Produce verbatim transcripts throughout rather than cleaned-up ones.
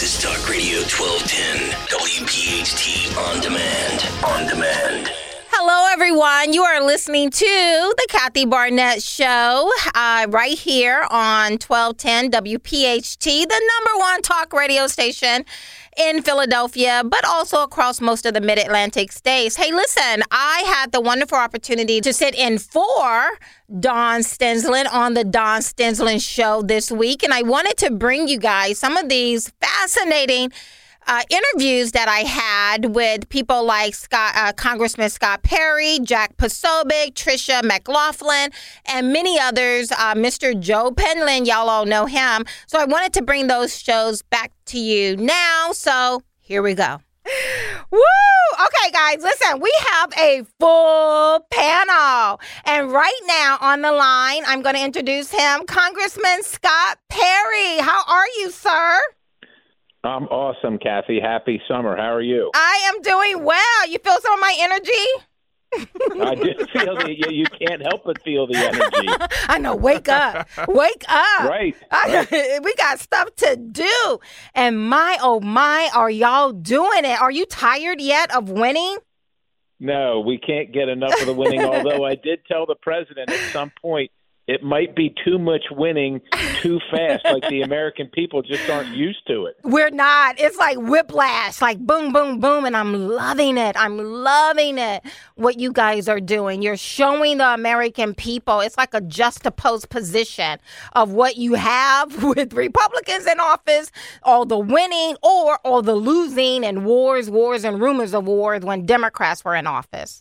is Talk Radio twelve ten, W P H T On Demand. On Demand. Hello, everyone. You are listening to the Kathy Barnett Show uh, right here on twelve ten W P H T, the number one talk radio station in Philadelphia, but also across most of the mid-Atlantic states. Hey, listen, I had the wonderful opportunity to sit in for Dawn Stensland on the Dawn Stensland Show this week, and I wanted to bring you guys some of these fascinating Uh, interviews that I had with people like Scott, uh, Congressman Scott Perry, Jack Posobiec, Tricia McLaughlin, and many others. Uh, Mister Joe Penland, y'all all know him. So I wanted to bring those shows back to you now. So here we go. Woo! Okay, guys, listen, we have a full panel. And right now on the line, I'm going to introduce him, Congressman Scott Perry. How are you, sir? I'm awesome, Kathy. Happy summer. How are you? I am doing well. You feel some of my energy? I do feel the, you, you can't help but feel the energy. I know. Wake up. Wake up. Right. I, right. We got stuff to do. And my, oh my, are y'all doing it? Are you tired yet of winning? No, we can't get enough of the winning, although I did tell the president at some point it might be too much winning too fast, like the American people just aren't used to it. We're not. It's like whiplash, like boom, boom, boom, and I'm loving it. I'm loving it, what you guys are doing. You're showing the American people. It's like a juxtaposed position of what you have with Republicans in office, all the winning or all the losing and wars, wars, and rumors of wars when Democrats were in office.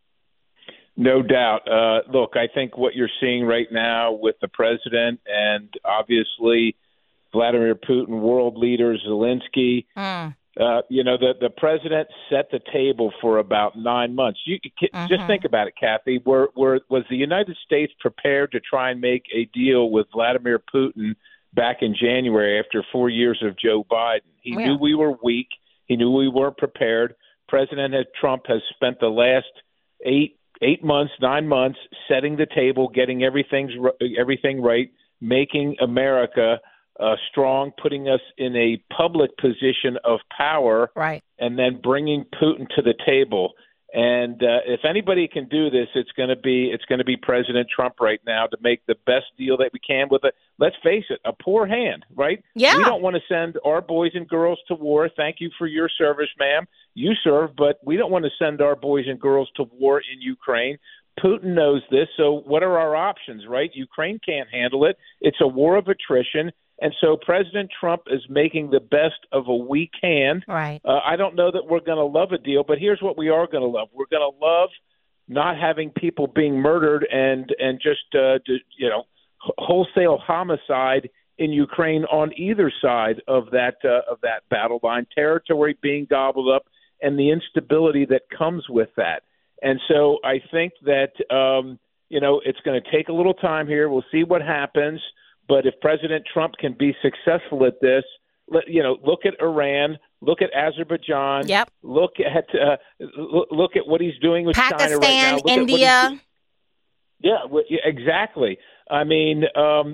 No doubt. Uh, look, I think what you're seeing right now with the president and obviously Vladimir Putin, world leader Zelensky, mm. uh, you know, the, the president set the table for about nine months. You mm-hmm. Just think about it, Kathy. Were, were, was the United States prepared to try and make a deal with Vladimir Putin back in January after four years of Joe Biden? He yeah. knew we were weak. He knew we weren't prepared. President Trump has spent the last eight Eight months, nine months, setting the table, getting everything's everything right, making America uh, strong, putting us in a public position of power, right, and then bringing Putin to the table. And uh, if anybody can do this, it's going to be it's going to be President Trump right now to make the best deal that we can with it. Let's face it, a poor hand, right? Yeah. We don't want to send our boys and girls to war. Thank you for your service, ma'am. You serve, but we don't want to send our boys and girls to war in Ukraine. Putin knows this, so what are our options, right? Ukraine can't handle it. It's a war of attrition. And so President Trump is making the best of a weak hand. Right. Uh, I don't know that we're going to love a deal, but here's what we are going to love. We're going to love not having people being murdered and and just uh, you know wholesale homicide in Ukraine on either side of that uh, of that battle line, territory being gobbled up, and the instability that comes with that. And so I think that um, you know it's going to take a little time here. We'll see what happens. But if President Trump can be successful at this, let, you know, look at Iran, look at Azerbaijan, yep. look at uh, look at what he's doing with Pakistan, China right now. Look India. Yeah, exactly. I mean, um,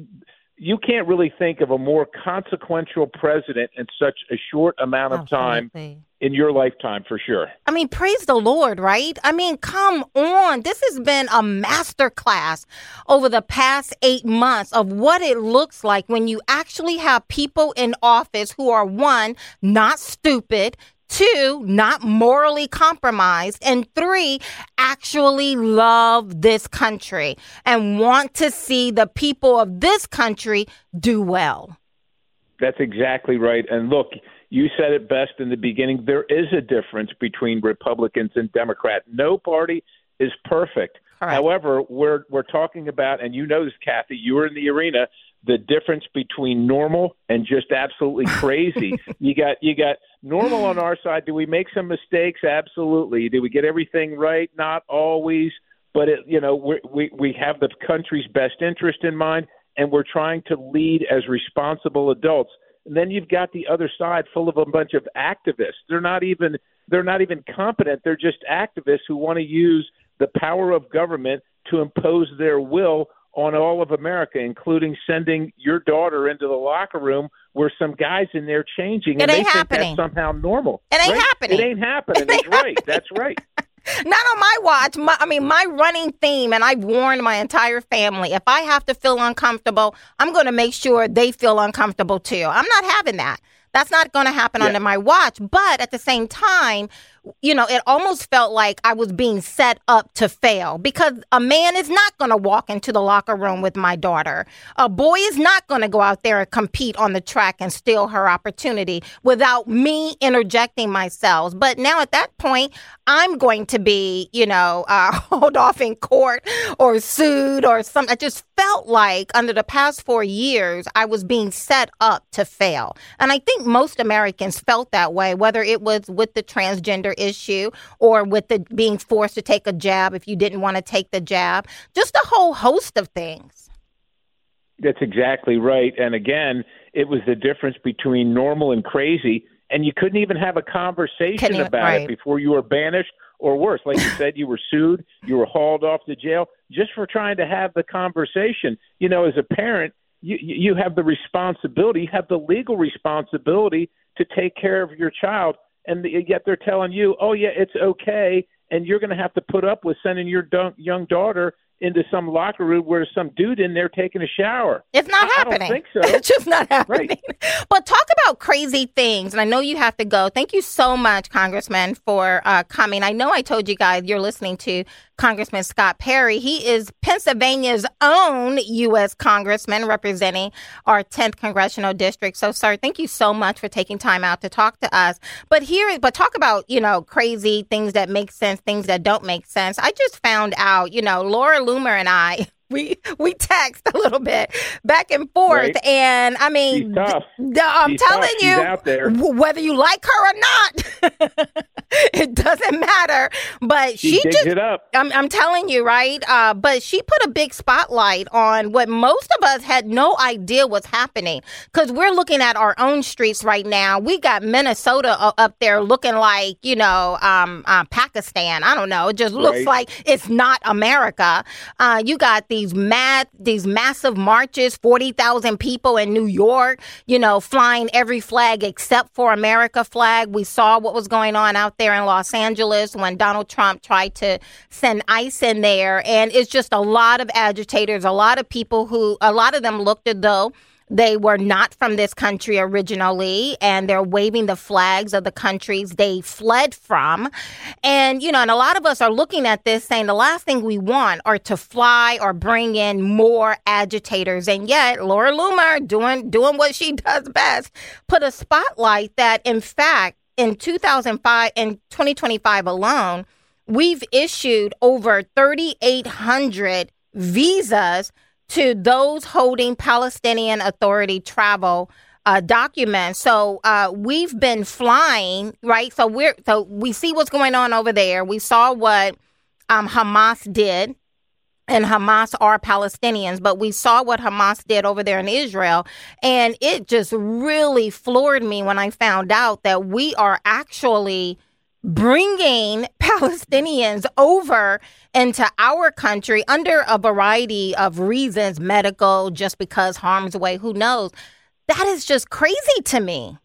you can't really think of a more consequential president in such a short amount of time in your lifetime, for sure. I mean, praise the Lord, right? I mean, come on. This has been a masterclass over the past eight months of what it looks like when you actually have people in office who are, one, not stupid, two, not morally compromised, and three, actually love this country and want to see the people of this country do well. That's exactly right. And look, you said it best in the beginning. There is a difference between Republicans and Democrats. No party is perfect. Correct. However, we're we're talking about, and you know this, Kathy, you were in the arena, the difference between normal and just absolutely crazy. you got you got normal on our side. Do we make some mistakes? Absolutely. Do we get everything right? Not always. But it, you know, we we we have the country's best interest in mind, and we're trying to lead as responsible adults. And then you've got the other side full of a bunch of activists. They're not even they're not even competent. They're just activists who want to use the power of government to impose their will on all of America, including sending your daughter into the locker room where some guys in there changing, it and ain't they happening. think that's somehow normal. It ain't right? happening. It ain't happening. It ain't That's right. happening. That's right. Not on my watch. My, I mean, my running theme, and I've warned my entire family, if I have to feel uncomfortable, I'm going to make sure they feel uncomfortable too. I'm not having that. That's not going to happen yeah. under my watch. But at the same time, you know, it almost felt like I was being set up to fail, because a man is not going to walk into the locker room with my daughter. A boy is not going to go out there and compete on the track and steal her opportunity without me interjecting myself. But now at that point, I'm going to be, you know, uh, hauled off in court or sued or something. I just felt like under the past four years, I was being set up to fail. And I think most Americans felt that way, whether it was with the transgender issue or with the being forced to take a jab if you didn't want to take the jab, just a whole host of things. That's exactly right. And again, it was the difference between normal and crazy, and you couldn't even have a conversation you, about right. it before you were banished, or worse, like you said, you were sued, you were hauled off to jail just for trying to have the conversation. You know, as a parent, you you have the responsibility, you have the legal responsibility to take care of your child. And yet they're telling you, oh, yeah, it's okay, and you're going to have to put up with sending your young daughter into some locker room where there's some dude in there taking a shower. It's not I, happening. I don't think so. It's just not happening. Right. But talk about crazy things, and I know you have to go. Thank you so much, Congressman, for uh, coming. I know I told you guys you're listening to Congressman Scott Perry. He is Pennsylvania's own U S Congressman representing our tenth Congressional District. So, sir, thank you so much for taking time out to talk to us. But here, but talk about, you know, crazy things that make sense, things that don't make sense. I just found out, you know, Laura Loomer and I, we we text a little bit back and forth, right. and I mean, She's tough. D- I'm She's telling tough. you, She's out there. W- whether you like her or not, it doesn't matter. But she, she digs just, it up. I'm, I'm telling you, right? Uh, but she put a big spotlight on what most of us had no idea was happening, because we're looking at our own streets right now. We got Minnesota up there looking like, you know, um, uh, Pakistan. I don't know. It just looks Right. like it's not America. Uh, you got these mad, these massive marches, forty thousand people in New York, you know, flying every flag except for America flag. We saw what was going on out there in Los Angeles when Donald Trump tried to send ICE in there. And it's just a lot of agitators, a lot of people who, a lot of them looked as though they were not from this country originally, and they're waving the flags of the countries they fled from. And, you know, and a lot of us are looking at this saying the last thing we want are to fly or bring in more agitators. And yet Laura Loomer, doing doing what she does best, put a spotlight that, in fact, in two thousand five, in twenty twenty-five alone, we've issued over thirty-eight hundred visas to those holding Palestinian Authority travel uh, documents. So uh, we've been flying, right? So we're so we see what's going on over there. We saw what um, Hamas did, and Hamas are Palestinians, but we saw what Hamas did over there in Israel, and it just really floored me when I found out that we are actually bringing Palestinians over into our country under a variety of reasons, medical, just because harm's way, who knows? That is just crazy to me.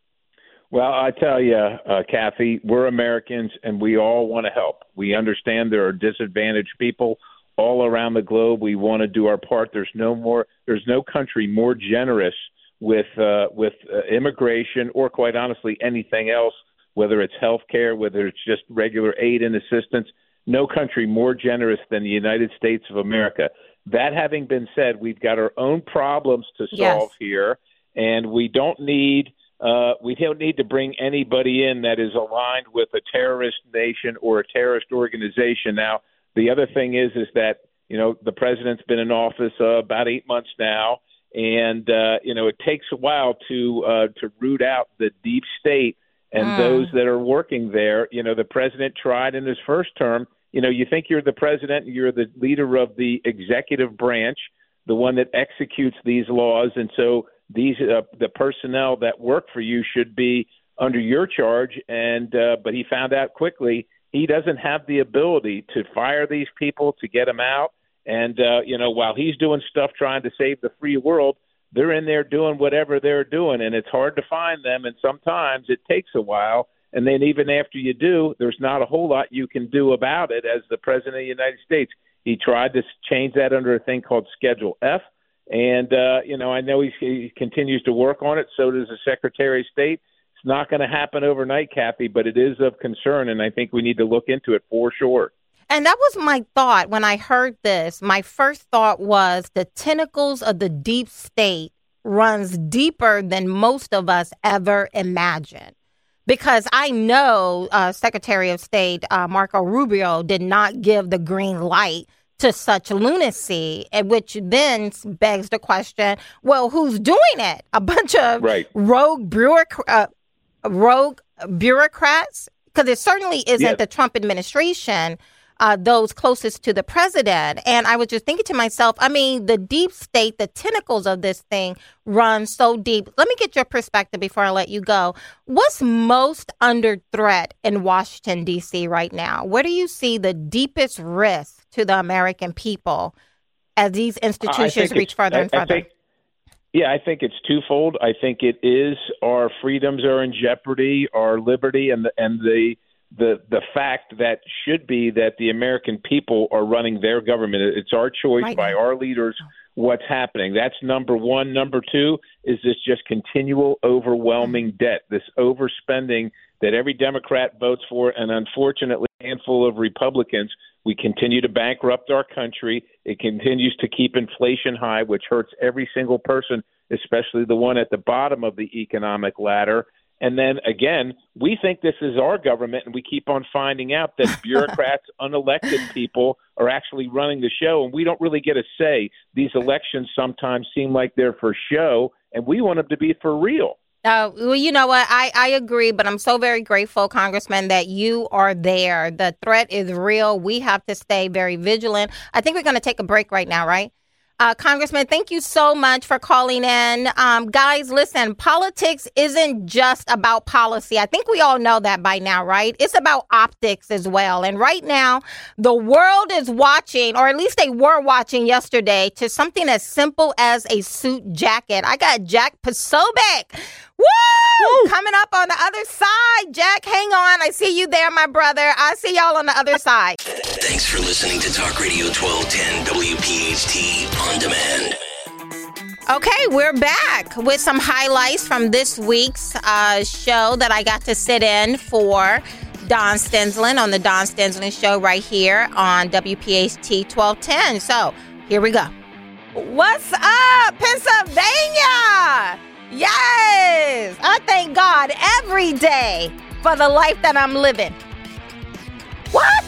Well, I tell you, uh, Kathy, we're Americans and we all want to help. We understand there are disadvantaged people all around the globe. We want to do our part. There's no more, there's no country more generous with, uh, with uh, immigration or, quite honestly, anything else, whether it's health care, whether it's just regular aid and assistance. No country more generous than the United States of America. That having been said, we've got our own problems to solve yes. here, and we don't need uh, we don't need to bring anybody in that is aligned with a terrorist nation or a terrorist organization. Now, the other thing is is that, you know, the president's been in office uh, about eight months now, and uh, you know, it takes a while to uh, to root out the deep state and mm. those that are working there. You know, the president tried in his first term. You know, you think you're the president and you're the leader of the executive branch, the one that executes these laws. And so these uh, the personnel that work for you should be under your charge. And uh, but he found out quickly he doesn't have the ability to fire these people, to get them out. And, uh, you know, while he's doing stuff trying to save the free world, they're in there doing whatever they're doing, and it's hard to find them, and sometimes it takes a while. And then even after you do, there's not a whole lot you can do about it as the President of the United States. He tried to change that under a thing called Schedule F. And, uh, you know, I know he's, he continues to work on it. So does the Secretary of State. It's not going to happen overnight, Kathy, but it is of concern. And I think we need to look into it for sure. And that was my thought when I heard this. My first thought was the tentacles of the deep state runs deeper than most of us ever imagined. Because I know uh, Secretary of State uh, Marco Rubio did not give the green light to such lunacy, which then begs the question, well, who's doing it? A bunch of right. rogue, bureauc- uh, rogue bureaucrats? Because it certainly isn't yes. the Trump administration, uh, those closest to the president. And I was just thinking to myself, I mean, the deep state, the tentacles of this thing run so deep. Let me get your perspective before I let you go. What's most under threat in Washington, D C right now? Where do you see the deepest risk to the American people as these institutions reach further and I, further? I think, yeah, I think it's twofold. I think it is our freedoms are in jeopardy, our liberty, and the, and the the the fact that should be that the American people are running their government. It's our choice right. by our leaders what's happening. That's number one. Number two is this just continual overwhelming debt, this overspending that every Democrat votes for, and unfortunately a handful of Republicans. We continue to bankrupt our country. It continues to keep inflation high, which hurts every single person, especially the one at the bottom of the economic ladder. And then, again, we think this is our government, and we keep on finding out that bureaucrats, unelected people are actually running the show, and we don't really get a say. These elections sometimes seem like they're for show, and we want them to be for real. Uh, well, you know what? I, I agree, but I'm so very grateful, Congressman, that you are there. The threat is real. We have to stay very vigilant. I think we're going to take a break right now, right? Uh, Congressman, thank you so much for calling in. Um, guys, listen, politics isn't just about policy. I think we all know that by now, right? It's about optics as well. And right now, the world is watching, or at least they were watching yesterday, to something as simple as a suit jacket. I got Jack Posobiec. Woo! Woo! Coming up on the other side. Jack, hang on. I see you there, my brother. I see y'all on the other side. Thanks for listening to Talk Radio twelve ten W P H T On Demand. Okay, we're back with some highlights from this week's uh, show that I got to sit in for Don Stensland on the Don Stensland Show right here on W P H T twelve ten. So here we go. What's up, Pennsylvania? Yes, I thank God every day for the life that I'm living. What?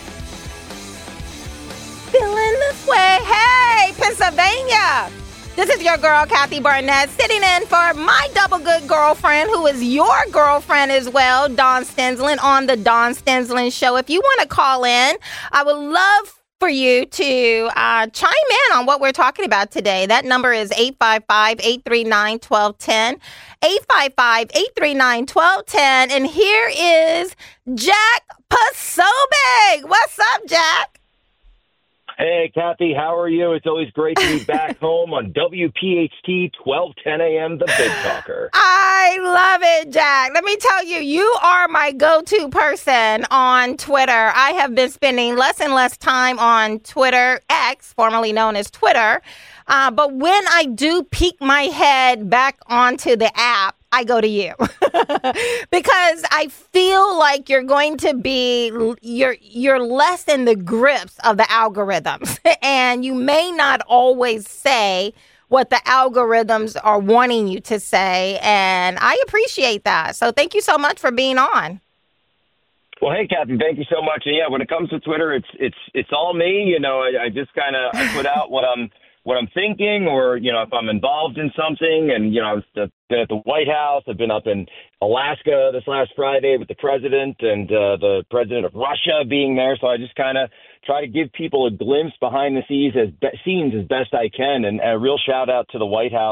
Feeling this way. Hey, Pennsylvania. This is your girl, Kathy Barnett, sitting in for my double good girlfriend, who is your girlfriend as well, Don Stensland, on the Don Stensland Show. If you want to call in, I would love for you to uh, chime in on what we're talking about today. That number is eight five five, eight three nine, one two one zero, eight five five, eight three nine, one two one zero. And here is Jack Posobiec. What's up, Jack? Hey, Kathy, how are you? It's always great to be back home on W P H T twelve ten a.m., The Big Talker. I love it, Jack. Let me tell you, you are my go-to person on Twitter. I have been spending less and less time on Twitter, X, formerly known as Twitter. Uh, but when I do peek my head back onto the app, I go to you because I feel like you're going to be, you're, you're less in the grips of the algorithms, and you may not always say what the algorithms are wanting you to say. And I appreciate that. So thank you so much for being on. Well, hey, Kathy, thank you so much. And yeah, when it comes to Twitter, it's, it's, it's all me. You know, I, I just kind of, I put out what I'm, what I'm thinking, or, you know, if I'm involved in something. And, you know, I was the, been at the White House. I've been up in Alaska this last Friday with the president and uh, the president of Russia being there. So I just kind of try to give people a glimpse behind the scenes as, be- scenes as best I can. And a real shout out to the White House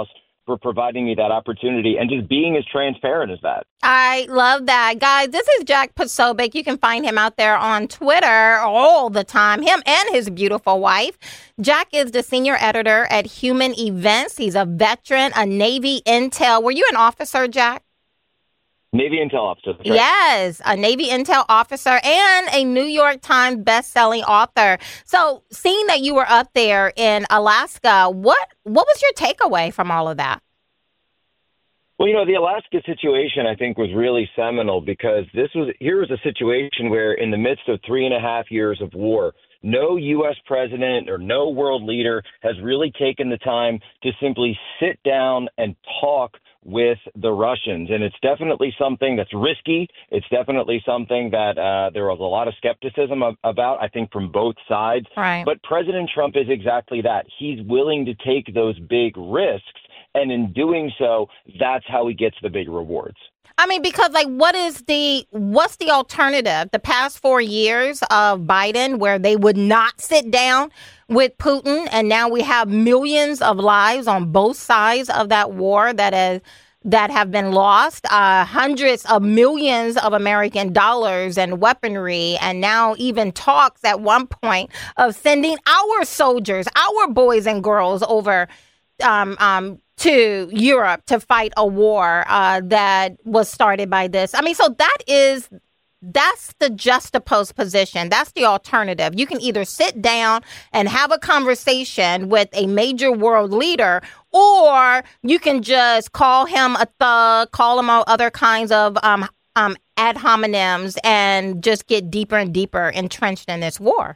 for providing me that opportunity and just being as transparent as that. I love that. Guys, this is Jack Posobiec. You can find him out there on Twitter all the time, him and his beautiful wife. Jack is the senior editor at Human Events. He's a veteran, a Navy intel. Were you an officer, Jack? Navy intel officer. Right. Yes, a Navy intel officer and a New York Times best-selling author. So seeing that you were up there in Alaska, what what was your takeaway from all of that? Well, you know, the Alaska situation, I think, was really seminal because this was here was a situation where in the midst of three and a half years of war, no U S president or no world leader has really taken the time to simply sit down and talk with the Russians. And it's definitely something that's risky. It's definitely something that uh, there was a lot of skepticism of, about, I think, from both sides. Right. But President Trump is exactly that. He's willing to take those big risks. And in doing so, that's how he gets the big rewards. I mean, because like, what is the what's the alternative? The past four years of Biden, where they would not sit down with Putin, and now we have millions of lives on both sides of that war that is that have been lost, uh, hundreds of millions of American dollars and weaponry, and now even talks at one point of sending our soldiers, our boys and girls over um, um, to Europe to fight a war uh, that was started by this. I mean, so that is, that's the juxtaposed position. That's the alternative. You can either sit down and have a conversation with a major world leader, or you can just call him a thug, call him all other kinds of um, um, ad hominems, and just get deeper and deeper entrenched in this war.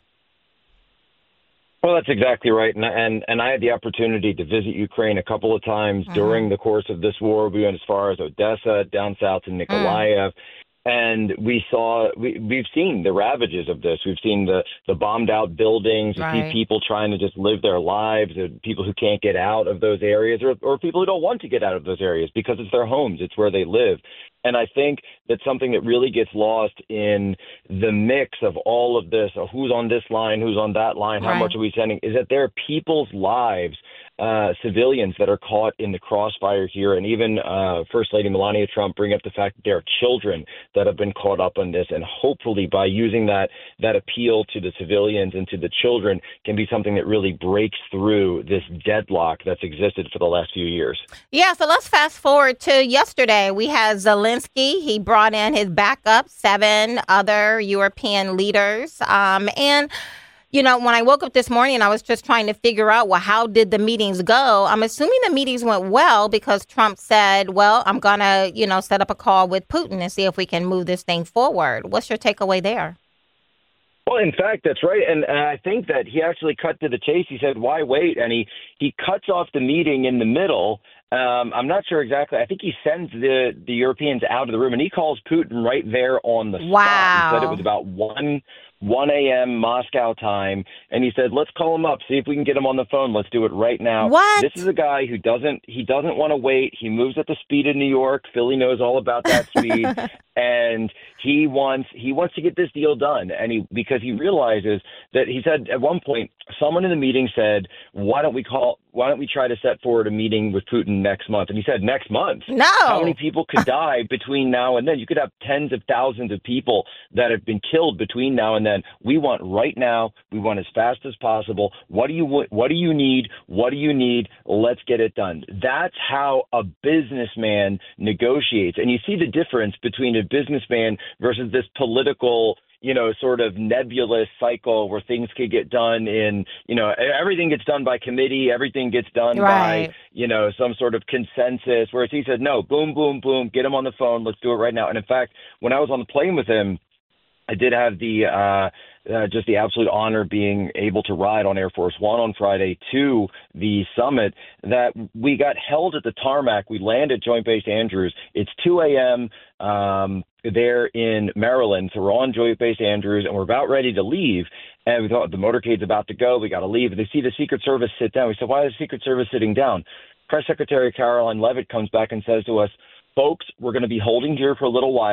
Well, that's exactly right. And, and and I had the opportunity to visit Ukraine a couple of times mm-hmm. during the course of this war. We went as far as Odessa, down south to Nikolaev. Mm. And we saw, we, we've seen the ravages of this. We've seen the, the bombed out buildings. We right. see people trying to just live their lives, people who can't get out of those areas, or, or people who don't want to get out of those areas because it's their homes. It's where they live. And I think that something that really gets lost in the mix of all of this, of who's on this line, who's on that line, how right. much are we sending, is that there are people's lives, uh, civilians that are caught in the crossfire here. And even uh, First Lady Melania Trump bring up the fact that there are children that have been caught up on this. And hopefully by using that, that appeal to the civilians and to the children can be something that really breaks through this deadlock that's existed for the last few years. Yeah, so let's fast forward to yesterday. We had Zelensky. He brought in his backup, seven other European leaders. Um, and You know, when I woke up this morning, I was just trying to figure out, well, how did the meetings go? I'm assuming the meetings went well because Trump said, well, I'm going to, you know, set up a call with Putin and see if we can move this thing forward. What's your takeaway there? Well, in fact, that's right. And uh, I think that he actually cut to the chase. He said, why wait? And he, he cuts off the meeting in the middle. Um, I'm not sure exactly. I think he sends the, the Europeans out of the room, and he calls Putin right there on the wow. spot. He said it was about one one a.m. Moscow time, and he said, let's call him up, see if we can get him on the phone. Let's do it right now. What? This is a guy who doesn't he doesn't want to wait. He moves at the speed of New York. Philly knows all about that speed. And he wants he wants to get this deal done. And he because he realizes that he said at one point, someone in the meeting said, why don't we call why don't we try to set forward a meeting with Putin next month? And he said, next month? No. How many people could die between now and then? You could have tens of thousands of people that have been killed between now and then. We want right now. We want as fast as possible. What do you what do you need? What do you need? Let's get it done. That's how a businessman negotiates. And you see the difference between a businessman versus this political, you know, sort of nebulous cycle where things could get done in, you know, everything gets done by committee. Everything gets done right. by, you know, some sort of consensus. Whereas he said, no, boom, boom, boom, get him on the phone. Let's do it right now. And in fact, when I was on the plane with him, I did have the uh, uh, just the absolute honor being able to ride on Air Force One on Friday to the summit. That we got held at the tarmac. We landed Joint Base Andrews. It's two a.m. Um, there in Maryland. So we're on Joint Base Andrews, and we're about ready to leave. And we thought the motorcade's about to go. We got to leave. And they see the Secret Service sit down. We said, why is the Secret Service sitting down? Press Secretary Caroline Leavitt comes back and says to us, folks, we're going to be holding here for a little while.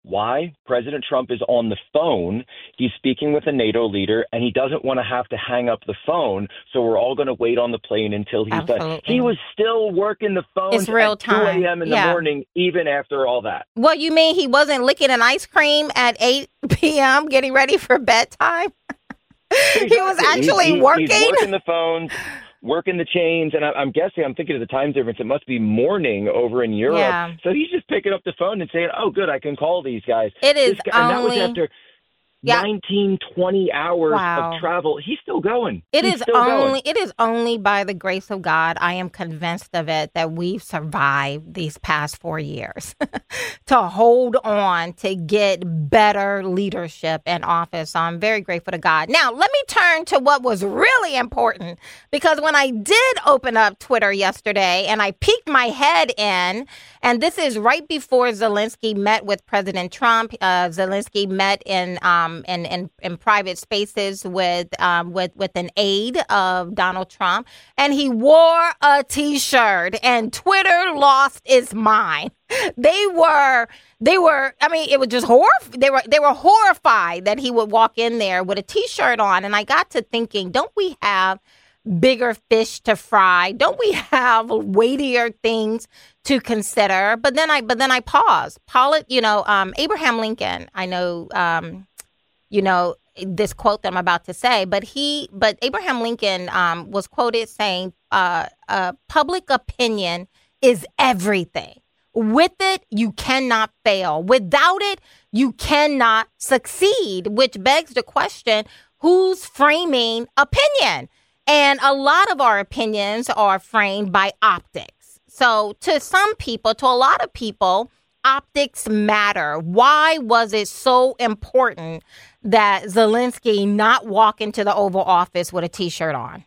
Why? President Trump is on the phone. He's speaking with a NATO leader, and he doesn't want to have to hang up the phone. So we're all going to wait on the plane until he's Absolutely. done. He was still working the phone It's real at time. two a.m. in Yeah. the morning, even after all that. Well, you mean he wasn't licking an ice cream at eight p.m. getting ready for bedtime? Exactly. He was actually He- he- working? He's working the phones, working the chains, and I, I'm guessing, I'm thinking of the time difference, it must be morning over in Europe. Yeah. So he's just picking up the phone and saying, oh, good, I can call these guys. It is This guy, and that only- was after Yeah. nineteen, twenty hours Wow. of travel. He's still going. It He's is still only going. it is only by the grace of God, I am convinced of it, that we've survived these past four years to hold on to get better leadership in office. So I'm very grateful to God. Now, let me turn to what was really important, because when I did open up Twitter yesterday and I peeked my head in, and this is right before Zelensky met with President Trump. Uh, Zelensky met in um in, in in private spaces with um with with an aide of Donald Trump, and he wore a T-shirt, and Twitter lost its mind. They were they were I mean it was just horrif- they were they were horrified that he would walk in there with a T-shirt on, and I got to thinking, don't we have bigger fish to fry? Don't we have weightier things to consider? But then I, but then I paused. Paul, you know, um, Abraham Lincoln. I know, um, you know, this quote that I'm about to say, but he, but Abraham Lincoln um, was quoted saying, uh, uh, "Public opinion is everything. With it, you cannot fail. Without it, you cannot succeed." Which begs the question: who's framing opinion? And a lot of our opinions are framed by optics. So to some people, to a lot of people, optics matter. Why was it so important that Zelensky not walk into the Oval Office with a T-shirt on?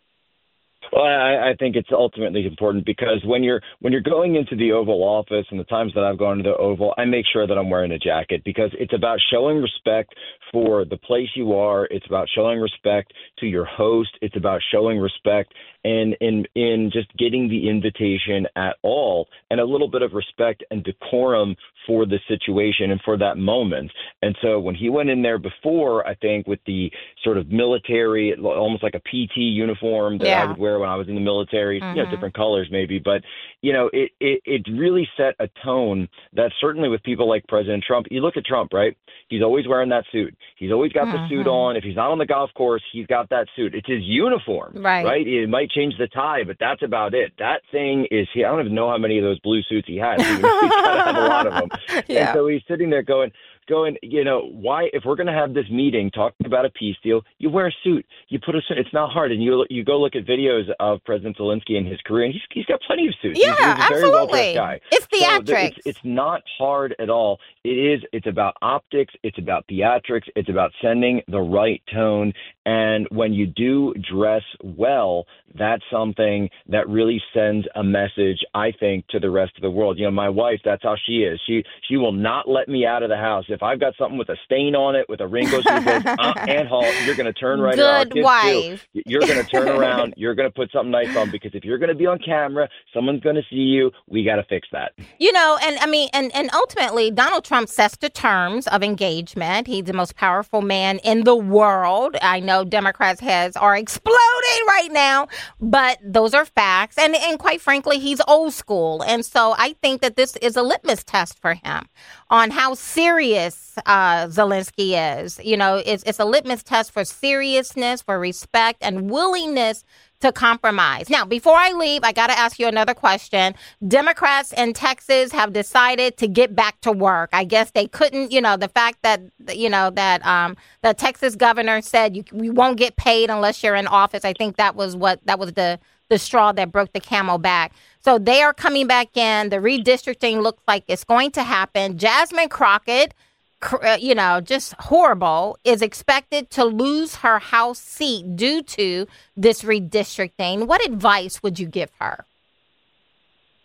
Well, I, I think it's ultimately important because when you're when you're going into the Oval Office, and the times that I've gone to the Oval, I make sure that I'm wearing a jacket because it's about showing respect for the place you are. It's about showing respect to your host. It's about showing respect and in in just getting the invitation at all, and a little bit of respect and decorum for the situation and for that moment. And so when he went in there before, I think with the sort of military, almost like a P T uniform that Yeah. I would wear when I was in the military, Mm-hmm. you know, different colors maybe, but you know, it, it it really set a tone that certainly with people like President Trump, you look at Trump, right? He's always wearing that suit. He's always got Mm-hmm. the suit on. If he's not on the golf course, he's got that suit. It's his uniform, Right. right? It might change the tie, but that's about it. That thing is, he, I don't even know how many of those blue suits he has. He's got to have a lot of them. Yeah. And so he's sitting there going, going, you know, why, if we're going to have this meeting talking about a peace deal, you wear a suit, you put a suit, it's not hard. And you you go look at videos of President Zelensky and his career, and he's, he's got plenty of suits. Yeah, he's, he's a very absolutely. well-dressed guy. It's So th- theatrics. it's, it's not hard at all. It is, it's about optics, it's about theatrics, it's about sending the right tone. And when you do dress well, that's something that really sends a message, I think, to the rest of the world. You know, my wife, that's how she is. She she will not let me out of the house. If I've got something with a stain on it, with a wrinkle, she says, uh, Aunt Hall, you're going to turn right around. Our Good kids wife. too. You're going to turn around. You're going to put something nice on, because if you're going to be on camera, someone's going to see you. We got to fix that. You know, and I mean, and, and ultimately, Donald Trump sets the terms of engagement. He's the most powerful man in the world. I know Democrats' heads are exploding right now, but those are facts. And, and quite frankly, he's old school. And so I think that this is a litmus test for him on how serious uh, Zelensky is. You know, it's, it's a litmus test for seriousness, for respect, and willingness to compromise. Now, before I leave, I got to ask you another question. Democrats in Texas have decided to get back to work. I guess they couldn't, you know, the fact that, you know, that um, the Texas governor said you, you won't get paid unless you're in office. I think that was what, that was the, the straw that broke the camel back. So they are coming back in. The redistricting looks like it's going to happen. Jasmine Crockett, you know, just horrible, is expected to lose her House seat due to this redistricting. What advice would you give her?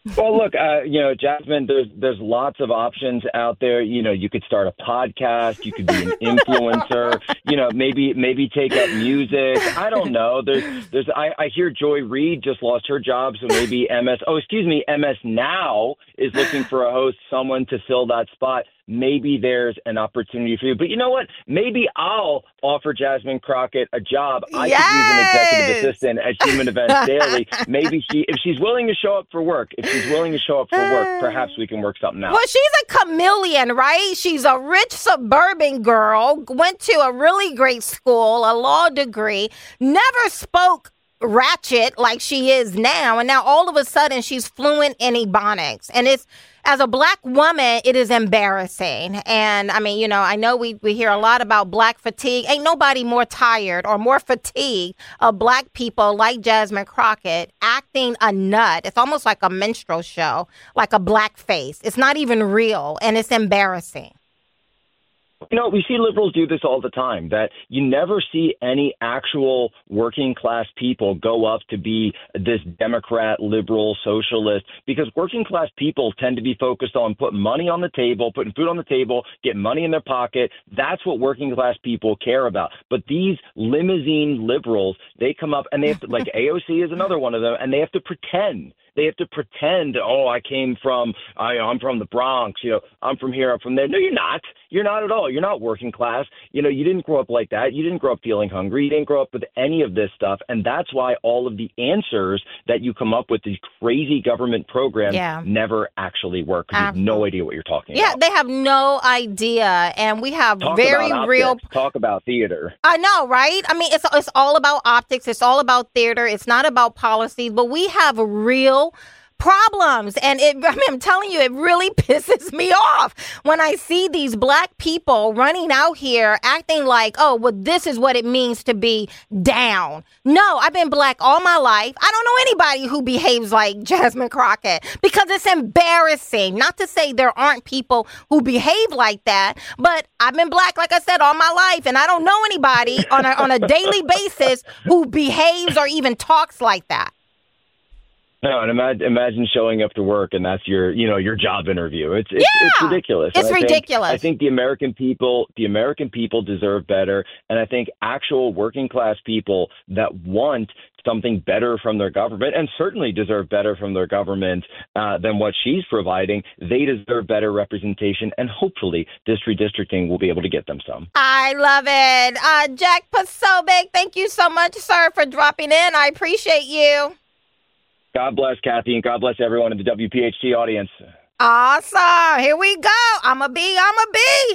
Well, look, uh, you know, Jasmine, there's there's lots of options out there. You know, you could start a podcast. You could be an influencer. You know, maybe maybe take up music. I don't know. There's there's I, I hear Joy Reid just lost her job, so maybe M S. Oh, excuse me, M S Now is looking for a host, someone to fill that spot. Maybe there's an opportunity for you. But you know what? Maybe I'll offer Jasmine Crockett a job. I yes! could use an executive assistant at Human Events Daily. Maybe she, if she's willing to show up for work, if she's willing to show up for work, perhaps we can work something out. Well, she's a chameleon, right? She's a rich suburban girl, went to a really great school, a law degree, never spoke ratchet like she is now. And now all of a sudden she's fluent in Ebonics. And it's, as a black woman, it is embarrassing. And I mean, you know, I know we, we hear a lot about black fatigue. Ain't nobody more tired or more fatigued of black people like Jasmine Crockett acting a nut. It's almost like a minstrel show, like a blackface. It's not even real, and it's embarrassing. You know, we see liberals do this all the time, that you never see any actual working class people go up to be this Democrat, liberal, socialist, because working class people tend to be focused on putting money on the table, putting food on the table, getting money in their pocket. That's what working class people care about. But these limousine liberals, they come up and they have to, like A O C is another one of them, and they have to pretend. They have to pretend, oh, I came from, I, I'm from the Bronx, you know, I'm from here, I'm from there. No, you're not. You're not at all. You're not working class. You know, you didn't grow up like that. You didn't grow up feeling hungry. You didn't grow up with any of this stuff. And that's why all of the answers that you come up with, these crazy government programs, yeah. never actually work. You have no idea what you're talking yeah, about. Yeah, they have no idea. And we have Talk very about real. Talk about theater. I know, right? I mean, it's it's all about optics. It's all about theater. It's not about policies. But we have real problems. And it, I mean, I'm telling you, it really pisses me off when I see these black people running out here acting like, oh, well, this is what it means to be down. No, I've been black all my life. I don't know anybody who behaves like Jasmine Crockett because it's embarrassing. Not to say there aren't people who behave like that, but I've been black, like I said, all my life, and I don't know anybody on a, on a daily basis who behaves or even talks like that. No, and imagine, imagine showing up to work and that's your, you know, your job interview. It's it's, yeah, it's ridiculous. It's I ridiculous. Think, I think the American people, the American people deserve better, and I think actual working class people that want something better from their government, and certainly deserve better from their government uh, than what she's providing, they deserve better representation, and hopefully this redistricting will be able to get them some. I love it. Uh, Jack Posobiec, thank you so much, sir, for dropping in. I appreciate you. God bless, Kathy, and God bless everyone in the W P H T audience. Awesome. Here we go. I'm a be, I'm a be.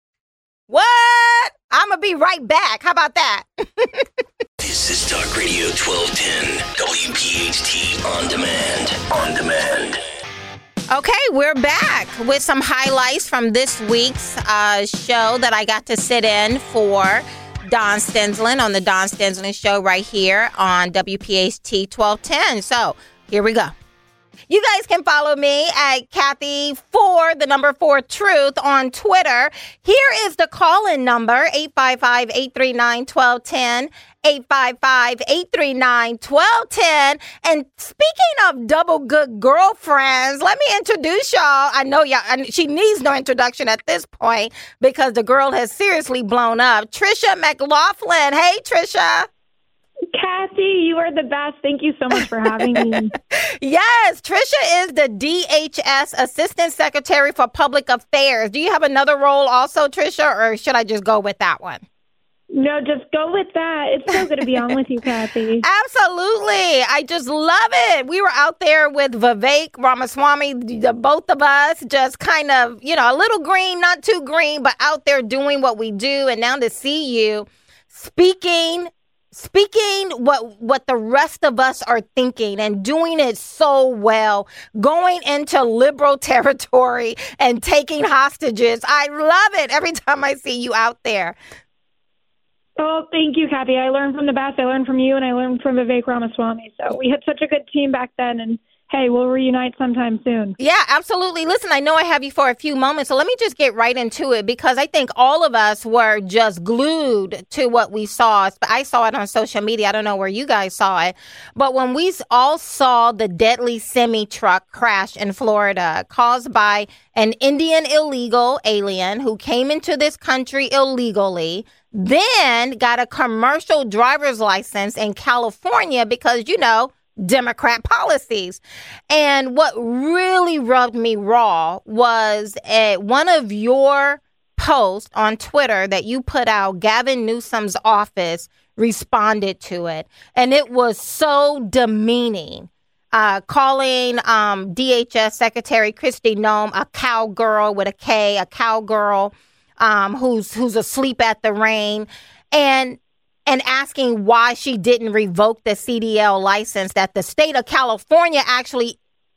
What? I'm going to be right back. How about that? This is Talk Radio twelve ten, W P H T On Demand. On Demand. Okay, we're back with some highlights from this week's uh, show that I got to sit in for Don Stensland on the Don Stensland Show right here on W P H T twelve ten. So here we go. You guys can follow me at Kathy for the number four truth on Twitter. Here is the call-in number, eight five five, eight three nine, one two one zero, eight five five, eight three nine, one two one zero. And speaking of double good girlfriends, let me introduce y'all. I know y'all, and she needs no introduction at this point because the girl has seriously blown up. Trisha McLaughlin. Hey, Trisha. Kathy, you are the best. Thank you so much for having me. Yes, Trisha is the D H S Assistant Secretary for Public Affairs. Do you have another role also, Trisha, or should I just go with that one? No, just go with that. It's so good to be on with you, Kathy. Absolutely. I just love it. We were out there with Vivek Ramaswamy, the both of us, just kind of, you know, a little green, not too green, but out there doing what we do. And now to see you speaking Speaking what what the rest of us are thinking and doing it so well, going into liberal territory and taking hostages. I love it every time I see you out there. Oh, thank you, Kathy. I learned from the best. I learned from you, and I learned from Vivek Ramaswamy. So we had such a good team back then, and hey, we'll reunite sometime soon. Yeah, absolutely. Listen, I know I have you for a few moments, so let me just get right into it because I think all of us were just glued to what we saw. I saw it on social media. I don't know where you guys saw it. But when we all saw the deadly semi-truck crash in Florida caused by an Indian illegal alien who came into this country illegally, then got a commercial driver's license in California because, you know, Democrat policies. And what really rubbed me raw was uh, one of your posts on Twitter that you put out. Gavin Newsom's office responded to it, and it was so demeaning, uh, calling um, D H S Secretary Kristi Noem a cowgirl with a K, a cowgirl um, who's who's asleep at the reign, and and asking why she didn't revoke the C D L license that the state of California actually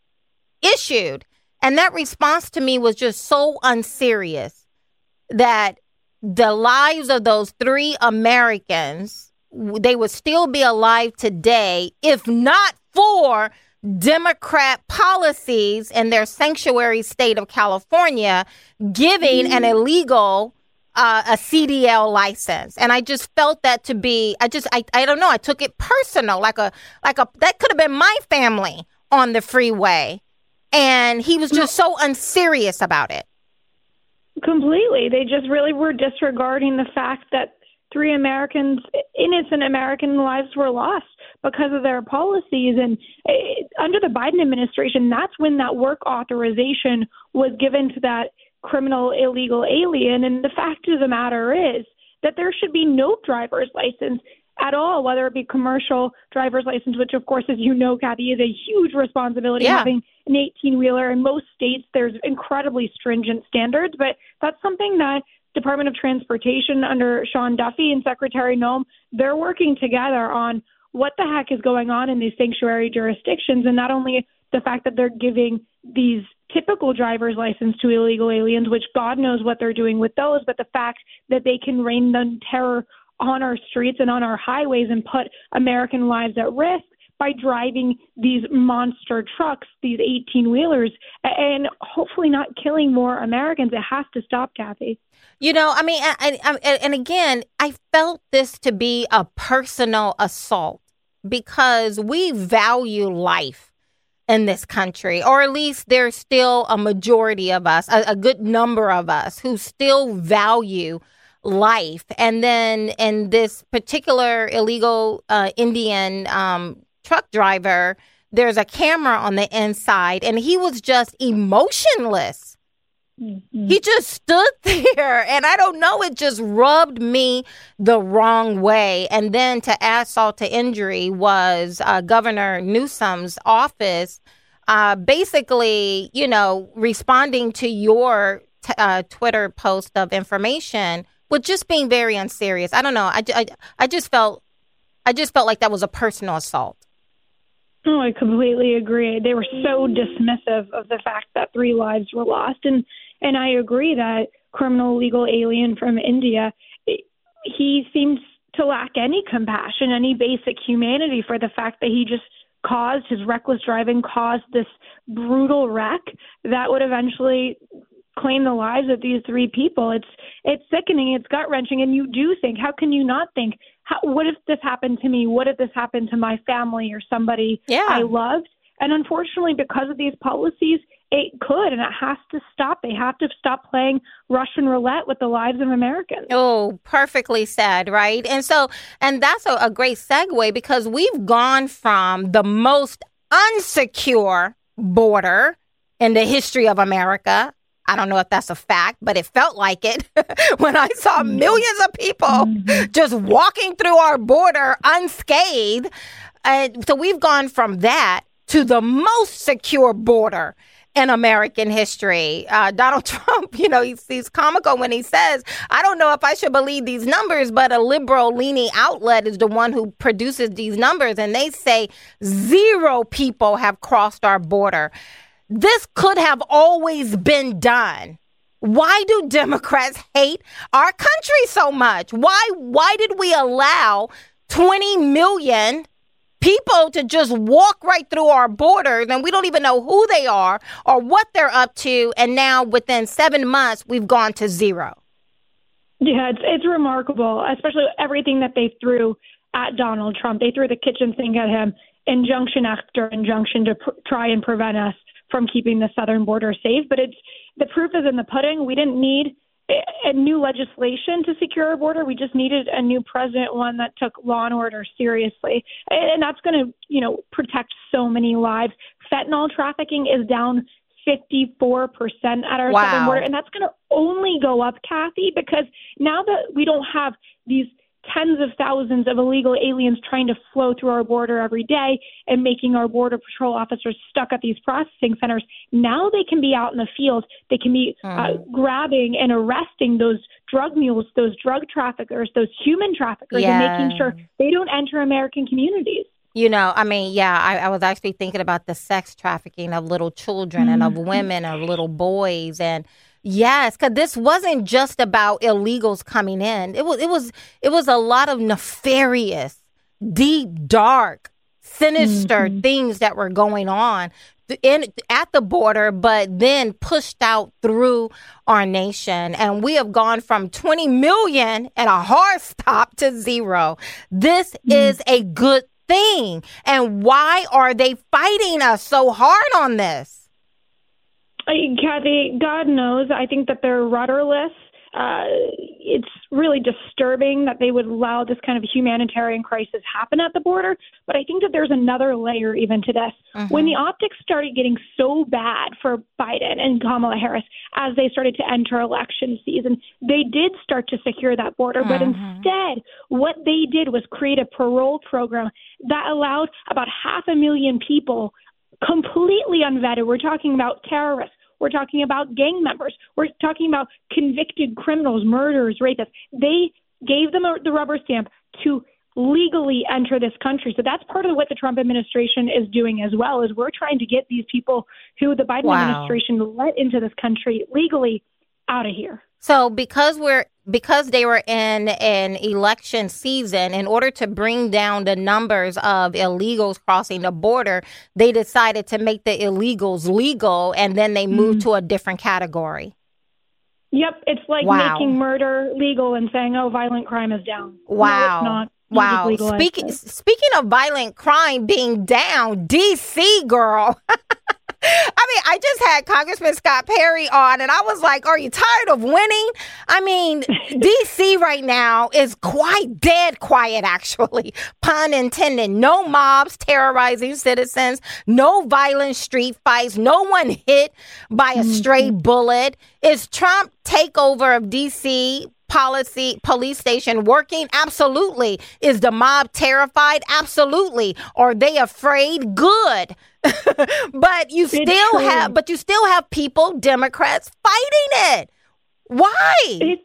issued. And that response to me was just so unserious that the lives of those three Americans, they would still be alive today if not for Democrat policies in their sanctuary state of California giving an illegal Uh, a C D L license. And I just felt that to be, I just, I, I don't know, I took it personal, like a, like a, that could have been my family on the freeway. And he was just so unserious about it. Completely. They just really were disregarding the fact that three Americans, innocent American lives were lost because of their policies. And uh, under the Biden administration, that's when that work authorization was given to that criminal illegal alien. And the fact of the matter is that there should be no driver's license at all, whether it be commercial driver's license, which of course, as you know, Kathy, is a huge responsibility, yeah. having an eighteen-wheeler. In most states, there's incredibly stringent standards, but that's something that Department of Transportation under Sean Duffy and Secretary Noem, they're working together on what the heck is going on in these sanctuary jurisdictions. And not only the fact that they're giving these typical driver's license to illegal aliens, which God knows what they're doing with those, but the fact that they can rain the terror on our streets and on our highways and put American lives at risk by driving these monster trucks, these eighteen-wheelers, and hopefully not killing more Americans. It has to stop, Kathy. You know, I mean, I, I, and again, I felt this to be a personal assault because we value life in this country, or at least there's still a majority of us, a, a good number of us who still value life. And then in this particular illegal uh, Indian um, truck driver, there's a camera on the inside and he was just emotionless. Mm-hmm. He just stood there, and I don't know, it just rubbed me the wrong way. And then to add salt to injury was uh, Governor Newsom's office uh, basically, you know, responding to your t- uh, Twitter post of information with just being very unserious. I don't know. I, I, I just felt I just felt like that was a personal assault. Oh, I completely agree. They were so dismissive of the fact that three lives were lost. And And I agree that criminal legal alien from India, he seems to lack any compassion, any basic humanity for the fact that he just caused, his reckless driving caused this brutal wreck that would eventually claim the lives of these three people. It's it's sickening, it's gut-wrenching, and you do think, how can you not think, how, what if this happened to me? What if this happened to my family or somebody yeah. I loved? And unfortunately, because of these policies, it could, and it has to stop. They have to stop playing Russian roulette with the lives of Americans. Oh, perfectly said, right? And so, and that's a, a great segue because we've gone from the most unsecure border in the history of America. I don't know if that's a fact, but it felt like it when I saw millions of people mm-hmm. just walking through our border unscathed. And so we've gone from that to the most secure border in American history. Uh, Donald Trump, you know, he's, he's comical when he says, I don't know if I should believe these numbers, but a liberal-leaning outlet is the one who produces these numbers. And they say zero people have crossed our border. This could have always been done. Why do Democrats hate our country so much? Why, why did we allow twenty million people to just walk right through our borders, and we don't even know who they are or what they're up to. And now within seven months, we've gone to zero. Yeah, it's it's remarkable, especially everything that they threw at Donald Trump. They threw the kitchen sink at him, injunction after injunction to pr- try and prevent us from keeping the southern border safe. But it's the proof is in the pudding. We didn't need a, a new legislation to secure our border. We just needed a new president, one that took law and order seriously. And, and that's going to, you know, protect so many lives. Fentanyl trafficking is down fifty-four percent at our wow. southern border. And that's going to only go up, Kathy, because now that we don't have these tens of thousands of illegal aliens trying to flow through our border every day and making our Border Patrol officers stuck at these processing centers, now they can be out in the field. They can be mm. uh, grabbing and arresting those drug mules, those drug traffickers, those human traffickers, yeah. and making sure they don't enter American communities. You know, I mean, yeah, I, I was actually thinking about the sex trafficking of little children mm. and of women, of little boys. And yes, because this wasn't just about illegals coming in. It was, it was, it was a lot of nefarious, deep, dark, sinister mm-hmm. things that were going on in at the border, but then pushed out through our nation. And we have gone from twenty million and a hard stop to zero. This mm. is a good thing. And why are they fighting us so hard on this? Kathy, God knows. I think that they're rudderless. Uh, it's really disturbing that they would allow this kind of humanitarian crisis happen at the border. But I think that there's another layer even to this. Mm-hmm. When the optics started getting so bad for Biden and Kamala Harris as they started to enter election season, they did start to secure that border. Mm-hmm. But instead, what they did was create a parole program that allowed about half a million people completely unvetted. We're talking about terrorists. We're talking about gang members. We're talking about convicted criminals, murderers, rapists. They gave them a, the rubber stamp to legally enter this country. So that's part of what the Trump administration is doing as well, is we're trying to get these people who the Biden wow. administration let into this country legally out of here. So because we're because they were in an election season, in order to bring down the numbers of illegals crossing the border, they decided to make the illegals legal, and then they moved mm-hmm. to a different category. Yep. It's like wow. making murder legal and saying, oh, violent crime is down. Wow. No, it's not. Wow. Speaking, speaking of violent crime being down, D C, girl. I mean, I just had Congressman Scott Perry on, and I was like, are you tired of winning? I mean, D C right now is quite dead quiet, actually. Pun intended. No mobs terrorizing citizens, no violent street fights, no one hit by a stray bullet. Is Trump takeover of D C policy police station working? Absolutely. Is the mob terrified? Absolutely. Are they afraid? Good. But you still have but you still have people, Democrats, fighting it. Why? It,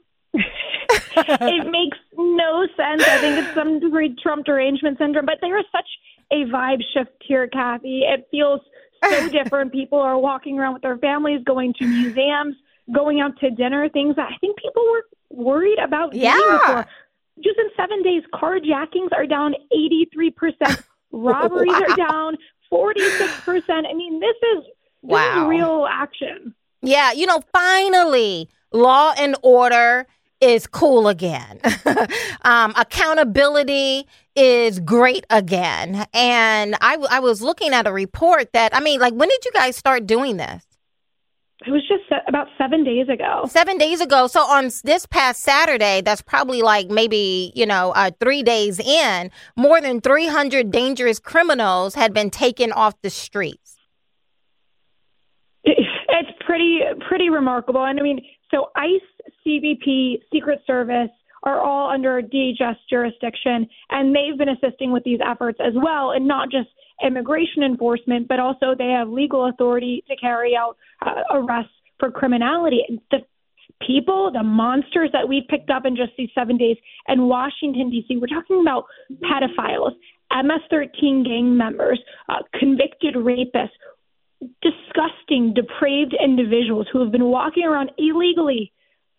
it makes no sense. I think it's some degree Trump derangement syndrome, but there is such a vibe shift here, Kathy. It feels so different. People are walking around with their families, going to museums, going out to dinner, things that I think people were worried about doing yeah. before. Just in seven days, carjackings are down eighty-three percent. Robberies wow. are down forty-six percent. I mean, this is, this wow. is real action. Yeah, you know, finally, law and order is cool again. um, accountability is great again. And I, w- I was looking at a report that, I mean, like, when did you guys start doing this? It was just about seven days ago. Seven days ago. So on this past Saturday, that's probably like maybe, you know, uh, three days in, more than three hundred dangerous criminals had been taken off the streets. It's pretty, pretty remarkable. And I mean, so ICE, C B P, Secret Service are all under D H S jurisdiction, and they've been assisting with these efforts as well, and not just immigration enforcement, but also they have legal authority to carry out uh, arrests for criminality. The people, the monsters that we've picked up in just these seven days in Washington, D C, we're talking about pedophiles, M S thirteen gang members, uh, convicted rapists, disgusting, depraved individuals who have been walking around illegally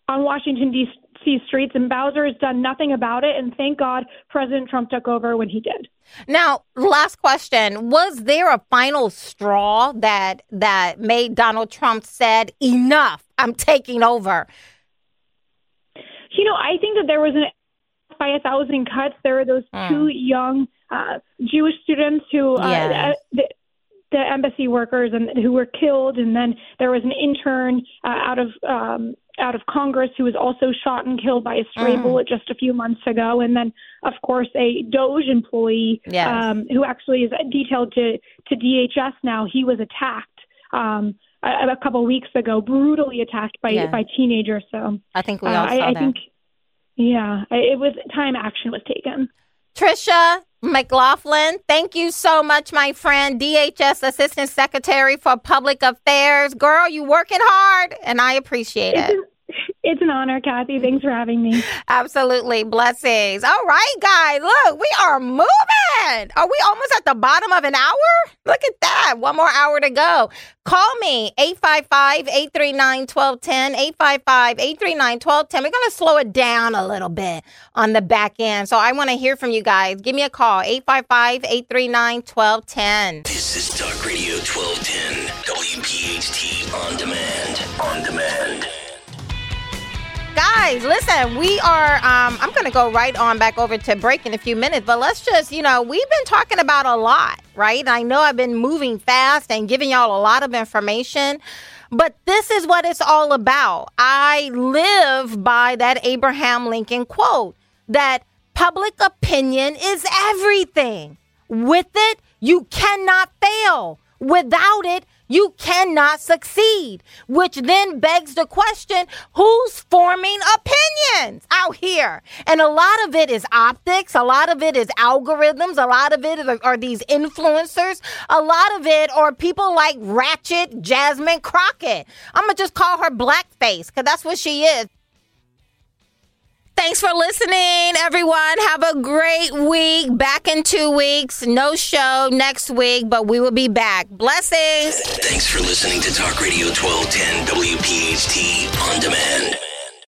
on Washington, D C streets, and Bowser has done nothing about it. And thank God President Trump took over when he did. Now, last question. Was there a final straw that that made Donald Trump said, enough, I'm taking over? You know, I think that there was an by a thousand cuts. There were those mm. two young uh, Jewish students who uh, yes. the, the embassy workers and who were killed. And then there was an intern uh, out of um, out of Congress who was also shot and killed by a stray mm. bullet just a few months ago. And then, of course, a DOJ employee yes. um, who actually is detailed to, to D H S now. He was attacked um, a, a couple of weeks ago, brutally attacked by, yeah. by teenagers. So I think we all uh, saw I, I that. think, yeah, it was time action was taken. Tricia McLaughlin, thank you so much, my friend. D H S Assistant Secretary for Public Affairs. Girl, you working hard, and I appreciate it's it. An, it's an honor, Kathy. Thanks for having me. Absolutely. Blessings. All right, guys. Look, we are moving. Are we almost at the bottom of an hour? Look at that. One more hour to go. Call me, eight five five, eight three nine, one two one zero, eight five five, eight three nine, one two one zero. We're going to slow it down a little bit on the back end. So I want to hear from you guys. Give me a call, eight five five, eight three nine, one two one zero. This is Talk Radio twelve ten, W P H T On Demand. On Demand. Guys, listen, we are, um, I'm going to go right on back over to break in a few minutes, but let's just, you know, we've been talking about a lot, right? I know I've been moving fast and giving y'all a lot of information, but this is what it's all about. I live by that Abraham Lincoln quote that public opinion is everything. With it, you cannot fail. Without it, you cannot succeed, which then begs the question, who's forming opinions out here? And a lot of it is optics. A lot of it is algorithms. A lot of it are, are these influencers. A lot of it are people like Ratchet Jasmine Crockett. I'm going to just call her Blackface because that's what she is. Thanks for listening, everyone. Have a great week. Back in two weeks. No show next week, but we will be back. Blessings. Thanks for listening to Talk Radio twelve ten W P H T On Demand.